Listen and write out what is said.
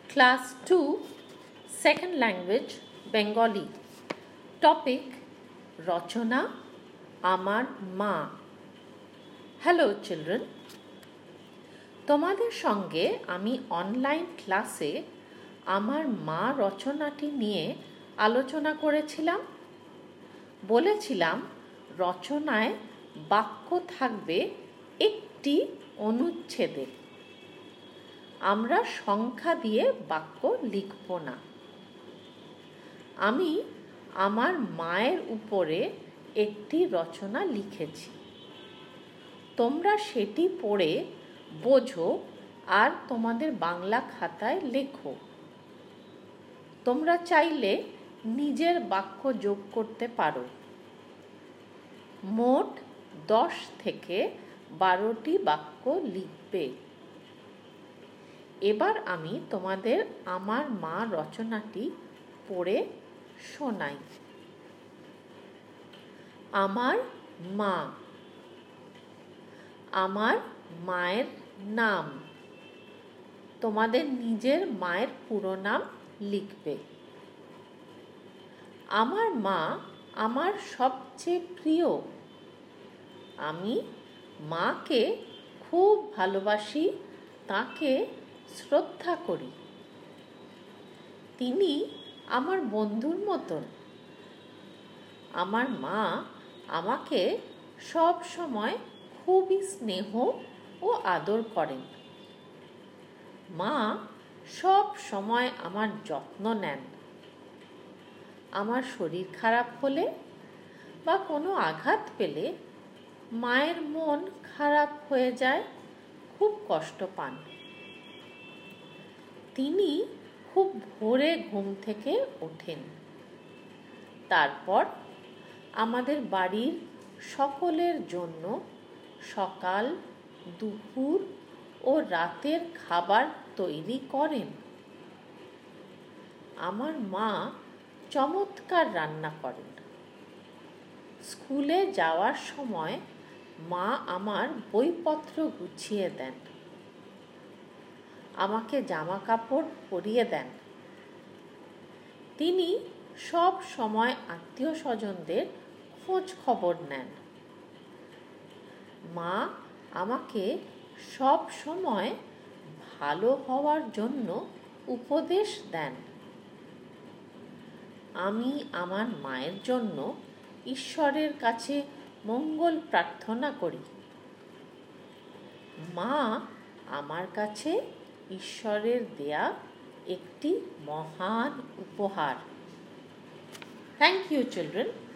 Class 2, Second Language, Bengali. Topic, Rachona, Amar Ma. Hello children. তোমাদের সঙ্গে আমি online ক্লাসে আমার মা রচনাটি নিয়ে আলোচনা করেছিলাম। বলেছিলাম রচনায় বাক্য থাকবে একটি অনুচ্ছেদে। আমরা সংখ্যা দিয়ে বাক্য লিখব না। আমি আমার মায়ের উপরে একটি রচনা লিখেছি। তোমরা সেটি পড়ে বোঝো আর তোমাদের বাংলা খাতায় লেখো। তোমরা চাইলে নিজের বাক্য যোগ করতে পারো। মোট 10 থেকে 12টি বাক্য লিখবে। এবার আমি তোমাদের আমার মা রচনাটি পড়ে শোনাই। আমার মা। আমার মায়ের নাম। তোমাদের নিজের মায়ের পুরো নাম লিখবে। আমার মা আমার সবচেয়ে প্রিয়। আমি মাকে খুব ভালোবাসি, তাকে শ্রদ্ধা করি। তিনি আমার বন্ধুর মতন। আমার মা আমাকে সব সময় খুবই স্নেহ ও আদর করেন। মা সব সময় আমার যত্ন নেন। আমার শরীর খারাপ হলে বা কোনো আঘাত পেলে মায়ের মন খারাপ হয়ে যায়, খুব কষ্ট পান। তিনি খুব ভোরে ঘুম থেকে ওঠেন। তারপর আমাদের বাড়ির সকলের জন্য সকাল, দুপুর ও রাতের খাবার তৈরি করেন। আমার মা চমৎকার রান্না করেন। স্কুলে যাওয়ার সময় মা আমার বইপত্র গুছিয়ে দেন। আমাকে জামা কাপড় পরিয়ে দেন। তিনি সব সময় আত্মীয় স্বজনদের খোঁজ খবর নেন। মা আমাকে সব সময় ভালো হওয়ার জন্য উপদেশ দেন। আমি আমার মায়ের জন্য ঈশ্বরের কাছে মঙ্গল প্রার্থনা করি। মা আমার কাছে ঈশ্বরের দেয়া একটি মহান উপহার। Thank you, children.